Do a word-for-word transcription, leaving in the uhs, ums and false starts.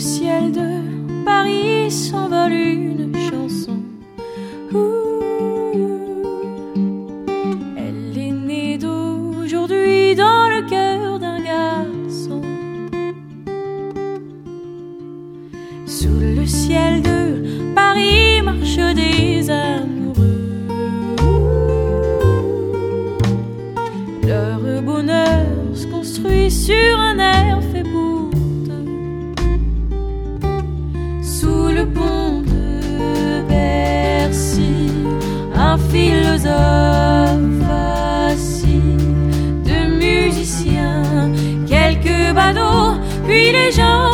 ciel de Paris s'envole une chanson. Ouh, elle est née d'aujourd'hui dans le cœur d'un garçon. Sous le ciel de Paris marchent des amoureux. Leur bonheur se construit sur un air fait pour deux. Sous le pont de Bercy, un philosophe assis, de musiciens, quelques badauds, puis les gens